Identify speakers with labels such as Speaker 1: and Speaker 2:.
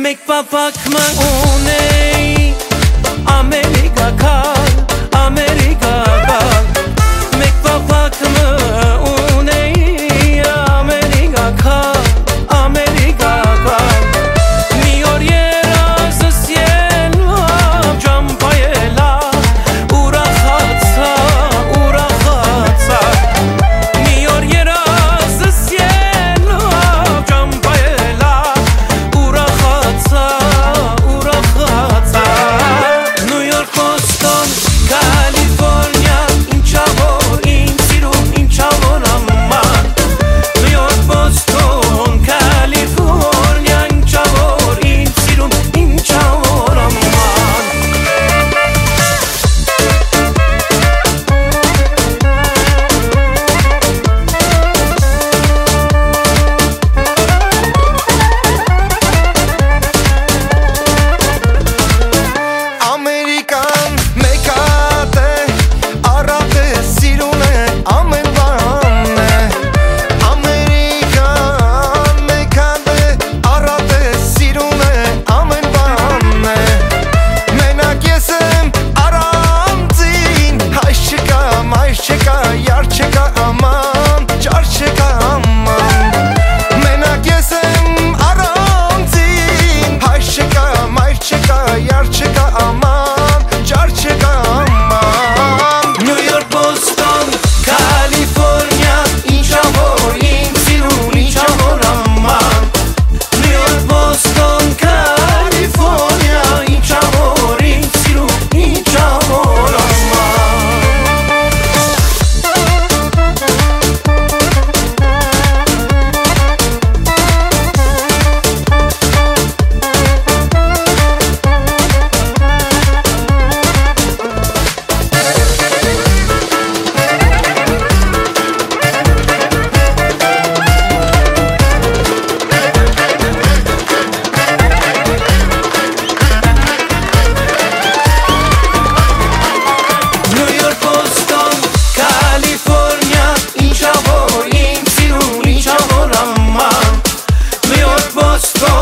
Speaker 1: Մեկ պապակմը ունեի Ամերիկա կալ, Ամերիկա կալ Մեկ պապակմը ունեի Ամերիկա կալ, Ամերիկա կալ Մի օր երազս ելավ ջամփայելա ուրախացա, ուրախացա Մի օր երազս ելավ ջամփայելա ուրախացա, ուրախացա Նյու Յորք, Բոստոն, Կալիֆորնիա Ինչա որ ինձ սիրում, ինչա որ աման Նյու Յորք, Բոստոն, Կալիֆորնիա Ինչա որ ինձ սիրում, ինչա որ աման
Speaker 2: Ամերիկան մեկ հատ է, առատ է, սիրուն է, ամեն բան է Ամերիկան մեկ հատ է, առատ է, սիրուն է, ամեն բան է Մենակ ես եմ առանձին, հայս չկա, մայր չկա, յար չկա, աման, ճար չկա, աման Մենակ ես եմ առանձին, հայս չկա, մայր չկա, յար չկա, աման, ճար չկա, աման
Speaker 1: Նյու Յորք, Բոստոն, Կալիֆորնիա Ինչա որ ինձ սիրում, ինչա որ աման Նյու Յորք, Բոստոն, Կալիֆորնիա Ինչա որ ինձ սիրում, ինչա որ աման Նյու Յորք, Բոստոն, Կալիֆորնիա Ինչա որ ինձ սիրում, ինչա որ աման Նյու Յորք, Բոստոն